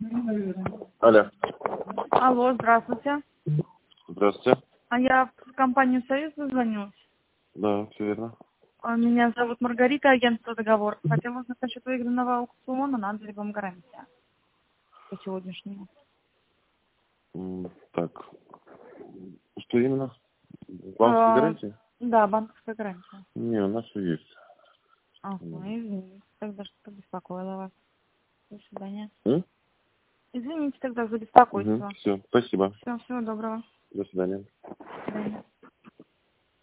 Алло. Алло, здравствуйте. Здравствуйте. А я в компанию «Союз» звоню. Да, все верно. Меня зовут Маргарита, агентство «Договор». Хотела узнать насчет выигранного аукциона, надо ли вам гарантия по сегодняшнему. Так. Что именно? Банковская гарантия? Да, банковская гарантия. Не, у нас все есть. Ага, извините, тогда что беспокоила вас. До свидания. Извините тогда за беспокойство. Все, спасибо. Всего доброго. До свидания. До свидания.